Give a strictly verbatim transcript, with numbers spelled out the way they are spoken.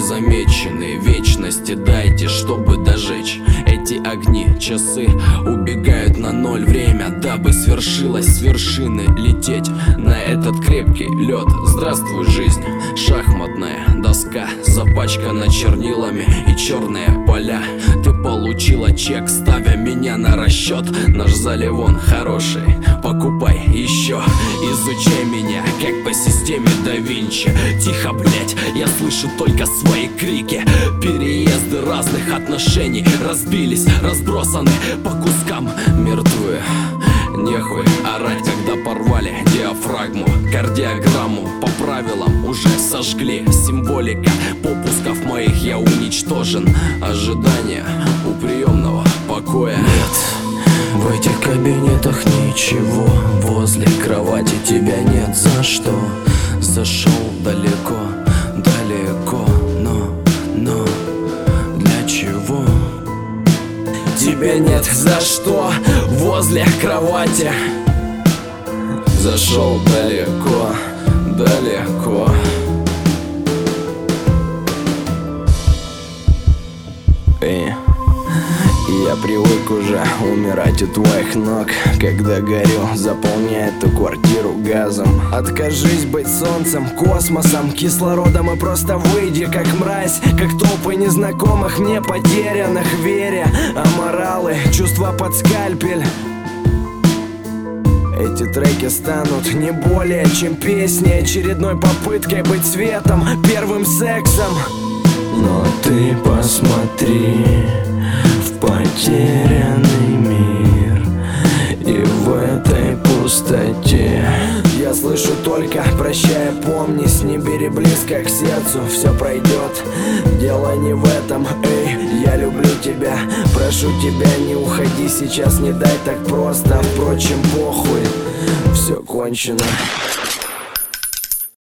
замечены. Вечности дайте, чтобы дожечь эти огни. Часы убегают на ноль. Время, дабы свершилось с вершины лететь на этот крепкий лед. Здравствуй, жизнь, шахматная доска, запачкана чернилами и черные поля. Ты получила чек, ставя меня на расчет. Наш заливон хороший, покупай еще. Изучай меня, как по системе да Винчи. Тихо, блять, я слышу только свои крики. Переезды разных отношений разбились, разбросаны по кускам, мертвые. Нехуй орать, когда порвали диафрагму. Кардиограмму по правилам уже сожгли. Символика попусков моих я уничтожен. Ожидание у приемного покоя нет. В этих кабинетах ничего. Возле кровати тебя нет. За что? Зашел далеко, далеко. Но, но, для чего? Тебя нет за что возле кровати. Зашел далеко, далеко. Эй, я привык уже умирать у твоих ног. Когда горю, заполняй эту квартиру газом. Откажись быть солнцем, космосом, кислородом и просто выйди как мразь, как толпы незнакомых мне потерянных в вере. Аморалы, чувства под скальпель. Эти треки станут не более чем песни, очередной попыткой быть светом, первым сексом. Но ты посмотри в потерянный мир, и в этой пустоте я слышу только прощай, помнись, не бери близко к сердцу, все пройдет. Дело не в этом, эй, я люблю тебя, прошу тебя, не уходи сейчас, не дай так просто. Впрочем, похуй, все кончено.